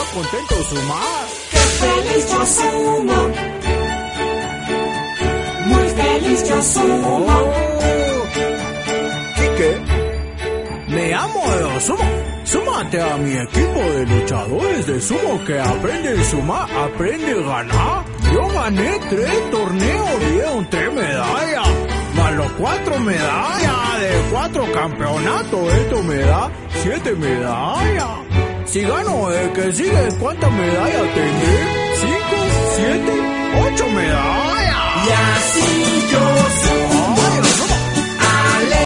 contento sumar. ¡Qué feliz yo sumo! Muy feliz yo sumo. Quique, me amo de sumo. Súmate a mi equipo de luchadores de sumo que aprende a sumar, aprende a ganar. Yo gané 3 torneos, dieron 3 medallas. Más los 4 medallas de 4 campeonatos. Esto me da 7 medallas. Si gano el que sigue, ¿cuántas medallas tendré? 5, 7, 8 medallas. Y así yo sumo.